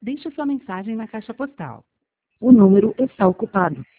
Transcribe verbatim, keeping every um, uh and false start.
Deixe sua mensagem na caixa postal. O número está ocupado.